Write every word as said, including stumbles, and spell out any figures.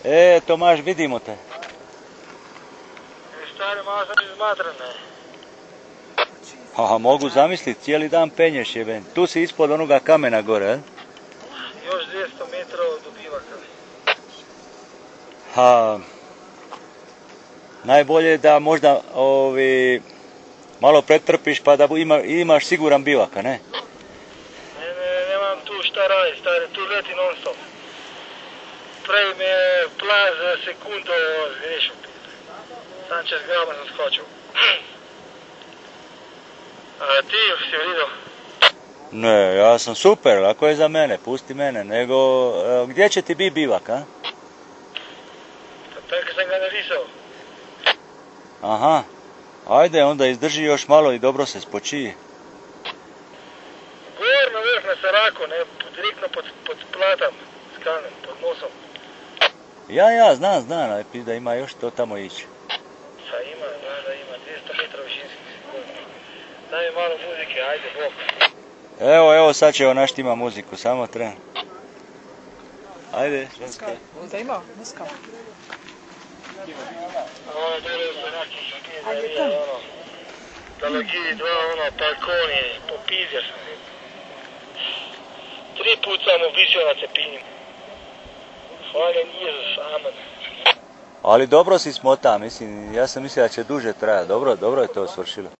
E, Tomaš, vidimo te. E, stari, malo sam izmatran, ne. Haha, mogu zamisliti, cijeli dan penješ jeben. Tu si ispod onoga kamena gore, eh? Još dvjesto metrov do bivaka. Ha, najbolje je da možda ovi, malo pretrpiš pa da ima, imaš siguran bivak, a ne? Ne, ne, nemam tu šta raditi, stari, tu leti non stop. Prej me plan za sekundu zgrešio. Sam čez grama sam skočio. A ti si vidio? Ne, ja sam super, ako je za mene, pusti mene, nego e, gdje će ti biti bivak, a? Tako sam ga narisao. Aha, ajde onda izdrži još malo i dobro se spočiji. Gor na vrh na Saraku, ne, direktno pod, pod platom, skalnim, pod nosom. Ja, ja, znam, znam, ali da ima još to tamo ići. Pa ima, znam da ima, dvjesto metra višinski sigurno. Daj mi malo muzike, ajde, bok. Evo, evo, sad će on naštima muziku, samo tren. Ajde, ženska. Da ima, muska. Ono dole u Saraki, Ajde pizarija, tam. ono. Daleki dva, ono, balkoni, popizir sam. Tri put sam uvisio na cepinju. Hvala Isus, amen. Ali dobro si smota, mislim, ja sam mislio da će duže trajati, dobro, dobro je to svršilo.